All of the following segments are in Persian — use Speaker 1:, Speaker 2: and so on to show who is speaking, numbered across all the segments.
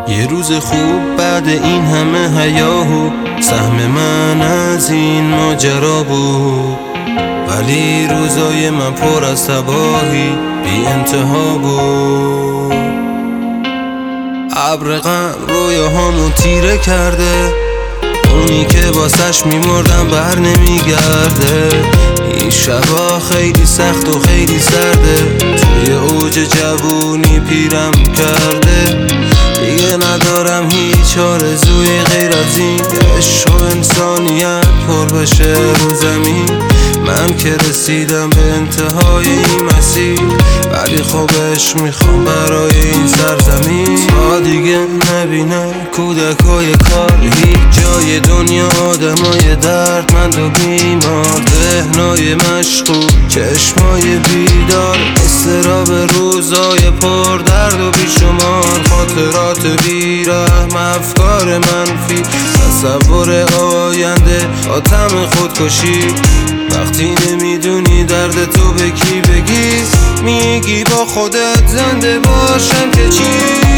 Speaker 1: یه روز خوب بعد این همه هیاهو، سهم من از این ماجرا بود. ولی روزای من پر از تباهی بی انتها بود. ابر غم رویاهامو تیره کرده، اونی که واسش میمردم بر نمیگرده. این شبا خیلی سخت و خیلی سرده، توی اوج جوونی پیرم کرده. دیگه ندارم هیچ آرزوی غیر از این، عشق و انسانیت پر بشه رو زمین. من که رسیدم به انتهای این مسیر، ولی خب عشق میخوام برای این سرزمین. تا دیگه نبینم کودکای کار هیچ جای دنیا، آدمای دردمند و بیمار، ذهنای مشغول، چشمای بیدار، اضطراب روزای پر درد و بیشمار، خاطرات بیرحم، افکار منفی، تصور آینده، آتم خودکشی. وقتی نمیدونی درد تو به کی بگی، میگی با خودت زنده باشم که چی؟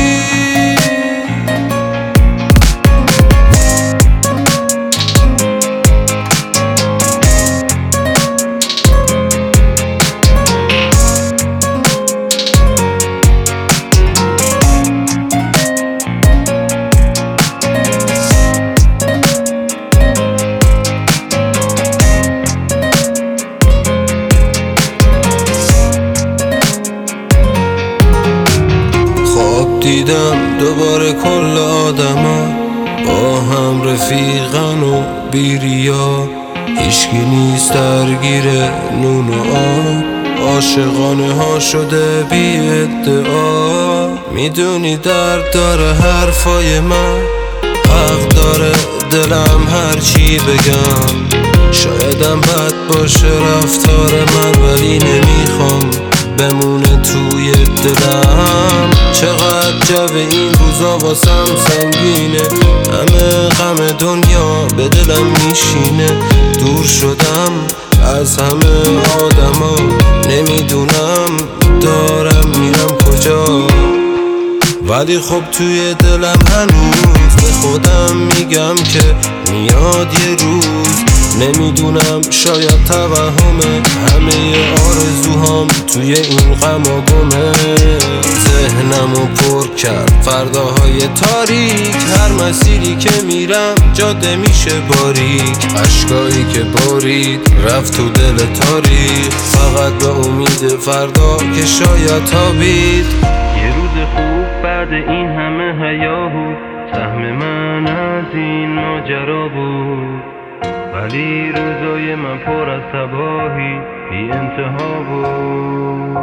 Speaker 1: دیدم دوباره کل آدما با هم رفیقن و بیریا، هیچکی نیست درگیر نون و آب، عاشقانه ها شده بی ادعا. میدونی درد داره حرفای من، حق داره دلم هرچی بگم. شایدم بد باشه رفتار من، ولی نمیخوام بمونه توی دلم. چقدر جو این روزا واسم سنگینه، همه غم دنیا به دلم میشینه. دور شدم از همه آدما، نمیدونم دارم میرم کجا. ولی خب توی دلم هنوز به خودم میگم که میاد یه روز. نمیدونم شاید توهمه، همه آرزوهام توی این غم و گمه. ذهنمو پر کرد فرداهای تاریک، هر مسیری که میرم جاده میشه باریک. اشکایی که بارید رفت تو دل تاریک، فقط به امید فردا که شاید تابید. یه روز خوب بعد این همه هیاهو، سهم من از این ماجرا بود. ولی روزای من پر از تباهی بی انتها بود.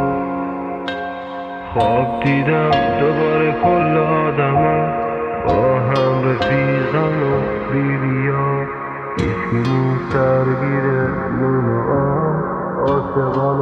Speaker 1: خواب دیدم دوباره کل آدما با هم رفیقن و بیریا، هیچکی نیست درگیر نون و آب، عاشقان